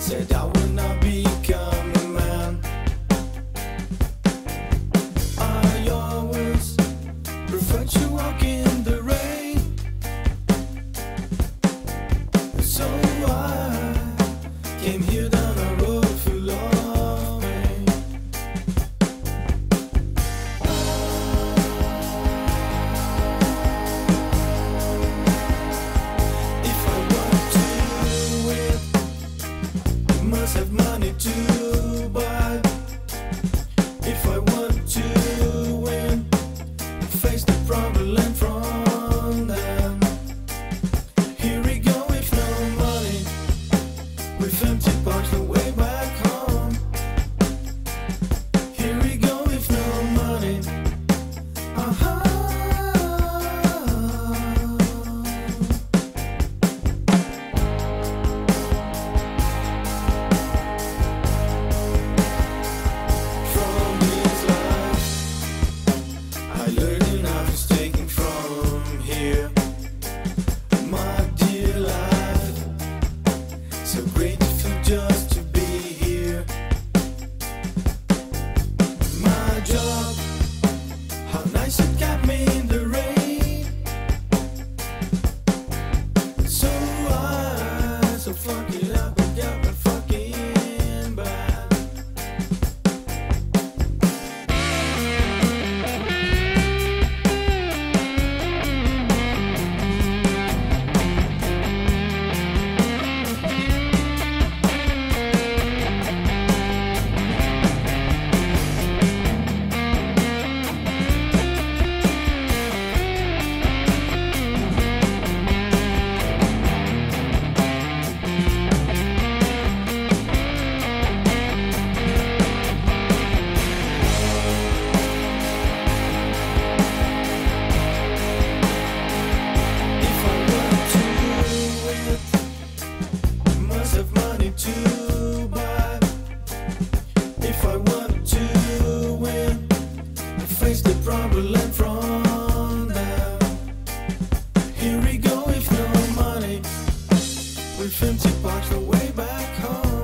said I will not become a man. I always prefer to walk in the rain, so I came here down a road full of pain. If I want to win, must have money to buy. If I want to win, face the problem from them. Here we go with no money, with empty pockets the way back home. Here we go with no money. Uh-huh. From this life, I learned enough is taken from here. My dear life, so grateful just to be here. My job, how nice it got me in the rain. So fuck it up and got my fucking back. If I want to win, must have money to buy. If I want to win, face the problem from them. Here we go with no money, with empty pockets the way back home.